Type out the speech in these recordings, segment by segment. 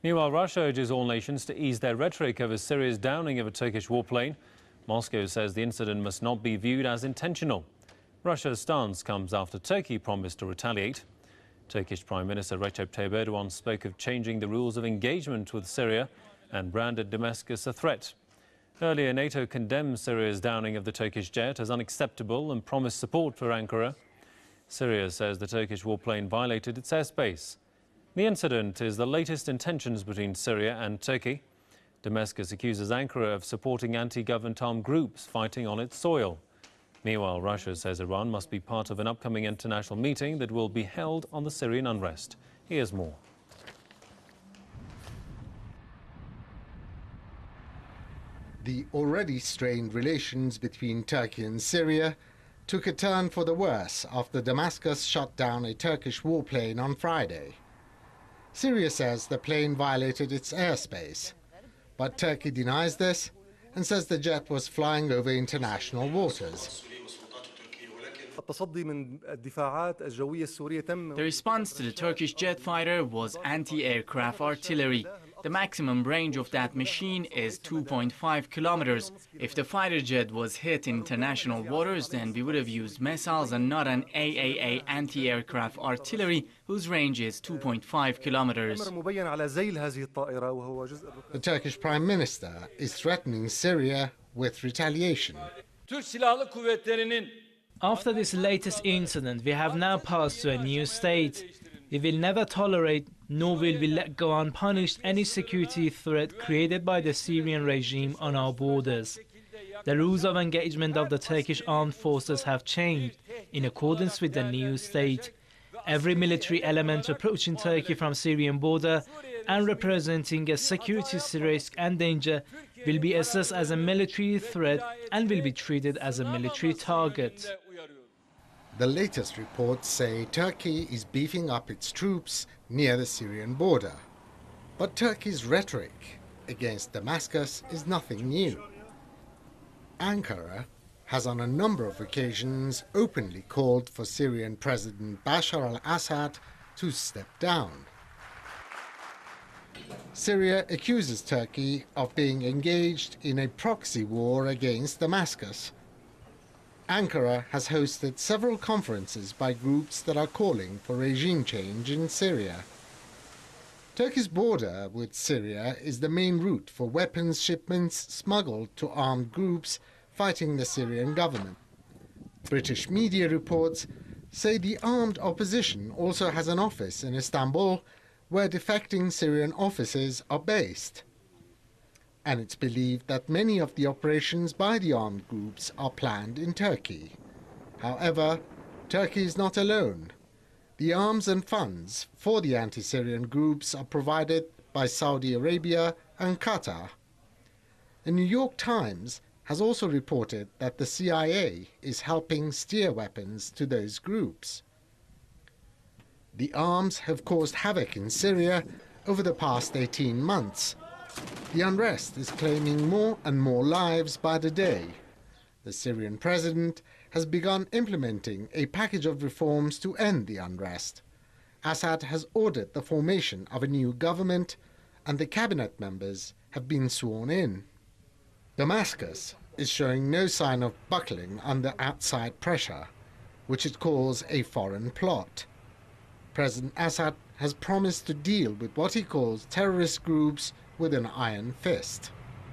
Meanwhile, Russia urges all nations to ease their rhetoric over Syria's downing of a Turkish warplane. Moscow says the incident must not be viewed as intentional. Russia's stance comes after Turkey promised to retaliate. Turkish Prime Minister Recep Tayyip Erdogan spoke of changing the rules of engagement with Syria and branded Damascus a threat. Earlier, NATO condemned Syria's downing of the Turkish jet as unacceptable and promised support for Ankara. Syria says the Turkish warplane violated its airspace. The incident is the latest in tensions between Syria and Turkey. Damascus accuses Ankara of supporting anti-government armed groups fighting on its soil. Meanwhile, Russia says Iran must be part of an upcoming international meeting that will be held on the Syrian unrest. Here's more. The already strained relations between Turkey and Syria took a turn for the worse after Damascus shot down a Turkish warplane on Friday. Syria says the plane violated its airspace, but Turkey denies this and says the jet was flying over international waters. The response to the Turkish jet fighter was anti-aircraft artillery. The maximum range of that machine is 2.5 kilometers. If the fighter jet was hit in international waters, then we would have used missiles and not an AAA anti-aircraft artillery whose range is 2.5 kilometers. The Turkish Prime Minister is threatening Syria with retaliation. After this latest incident, we have now passed to a new state. We will never tolerate, nor will we let go unpunished any security threat created by the Syrian regime on our borders. The rules of engagement of the Turkish armed forces have changed in accordance with the new state. Every military element approaching Turkey from Syrian border and representing a security risk and danger will be assessed as a military threat and will be treated as a military target. The latest reports say Turkey is beefing up its troops near the Syrian border. But Turkey's rhetoric against Damascus is nothing new. Ankara has on a number of occasions openly called for Syrian President Bashar al-Assad to step down. Syria accuses Turkey of being engaged in a proxy war against Damascus. Ankara has hosted several conferences by groups that are calling for regime change in Syria. Turkey's border with Syria is the main route for weapons shipments smuggled to armed groups fighting the Syrian government. British media reports say the armed opposition also has an office in Istanbul where defecting Syrian officers are based. And it's believed that many of the operations by the armed groups are planned in Turkey. However, Turkey is not alone. The arms and funds for the anti-Syrian groups are provided by Saudi Arabia and Qatar. The New York Times has also reported that the CIA is helping steer weapons to those groups. The arms have caused havoc in Syria over the past 18 months. The unrest is claiming more and more lives by the day. The Syrian president has begun implementing a package of reforms to end the unrest. Assad has ordered the formation of a new government, and the cabinet members have been sworn in. Damascus is showing no sign of buckling under outside pressure, which it calls a foreign plot. President Assad has promised to deal with what he calls terrorist groups with an iron fist.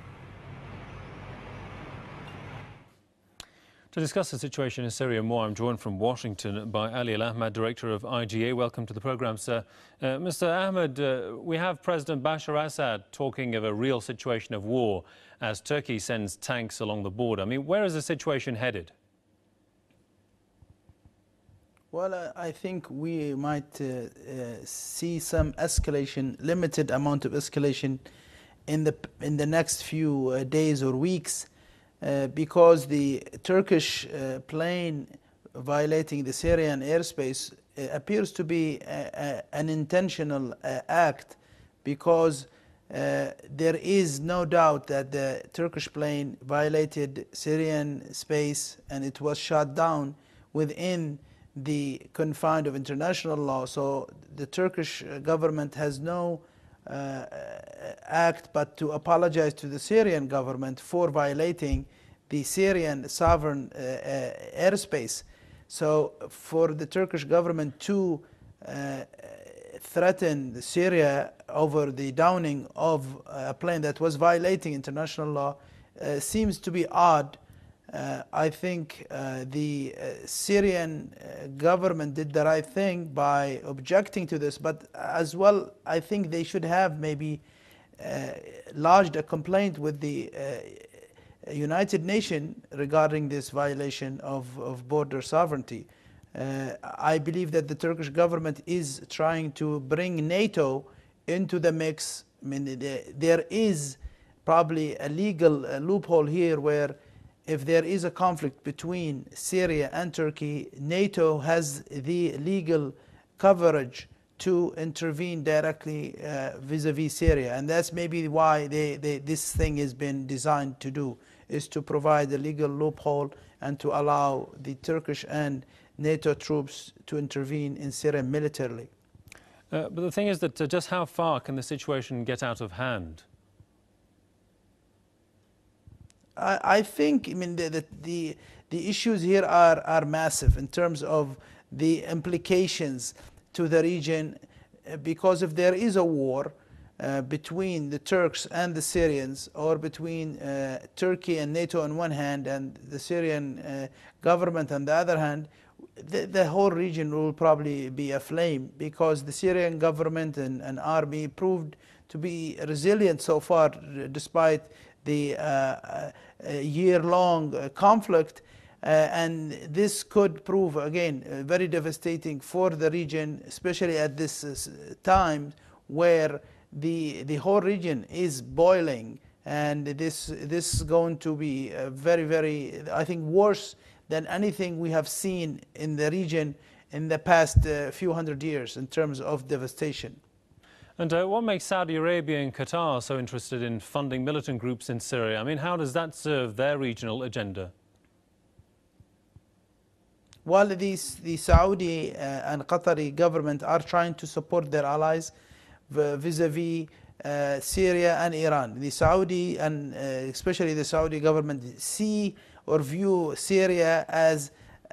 To discuss the situation in Syria more, I'm joined from Washington by Ali Al-Ahmad, Director of IGA. Welcome to the programme, sir. Mr. Ahmad, we have President Bashar Assad talking of a real situation of war as Turkey sends tanks along the border. I mean, where is the situation headed? Well, I think we might see some escalation, limited amount of escalation in the next few days or weeks, because the Turkish plane violating the Syrian airspace appears to be an intentional act, because there is no doubt that the Turkish plane violated Syrian space and it was shot down within the confines of international law. So the Turkish government has no act but to apologize to the Syrian government for violating the Syrian sovereign airspace. So for the Turkish government to threaten Syria over the downing of a plane that was violating international law seems to be odd. I think the Syrian government did the right thing by objecting to this, but as well, I think they should have maybe lodged a complaint with the United Nations regarding this violation of border sovereignty. I believe that the Turkish government is trying to bring NATO into the mix. I mean, there is probably a legal loophole here where if there is a conflict between Syria and Turkey, NATO has the legal coverage to intervene directly vis-a-vis Syria. And that's maybe why this thing has been designed to do, is to provide a legal loophole and to allow the Turkish and NATO troops to intervene in Syria militarily. But the thing is that just how far can the situation get out of hand? I think, I mean, the issues here are massive in terms of the implications to the region, because if there is a war between the Turks and the Syrians, or between Turkey and NATO on one hand and the Syrian government on the other hand, the whole region will probably be aflame, because the Syrian government and army proved to be resilient so far despite the year-long conflict, and this could prove again very devastating for the region, especially at this time where the whole region is boiling, and this is going to be very, very, I think, worse than anything we have seen in the region in the past few hundred years in terms of devastation. And what makes Saudi Arabia and Qatar so interested in funding militant groups in Syria? I mean, how does that serve their regional agenda? Well, the Saudi and Qatari government are trying to support their allies vis-a-vis Syria and Iran. The Saudi and especially the Saudi government see or view Syria as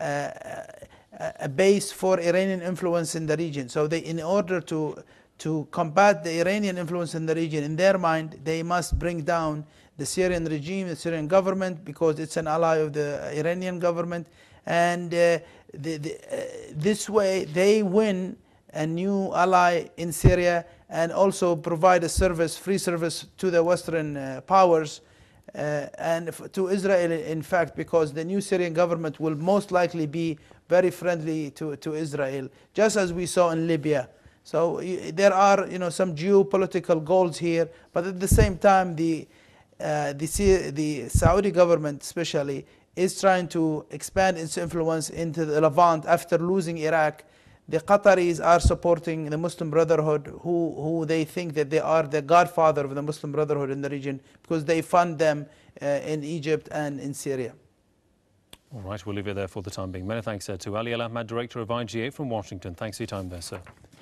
a base for Iranian influence in the region. So they, in order to combat the Iranian influence in the region, in their mind, they must bring down the Syrian regime, the Syrian government, because it's an ally of the Iranian government. And this way, they win a new ally in Syria and also provide a service, free service to the Western powers and to Israel, in fact, because the new Syrian government will most likely be very friendly to Israel, just as we saw in Libya. So there are, some geopolitical goals here, but at the same time, the Saudi government, especially, is trying to expand its influence into the Levant after losing Iraq. The Qataris are supporting the Muslim Brotherhood, who they think that they are the godfather of the Muslim Brotherhood in the region, because they fund them in Egypt and in Syria. All right, we'll leave it there for the time being. Many thanks to Ali Al Ahmad, Director of IGA from Washington. Thanks for your time there, sir.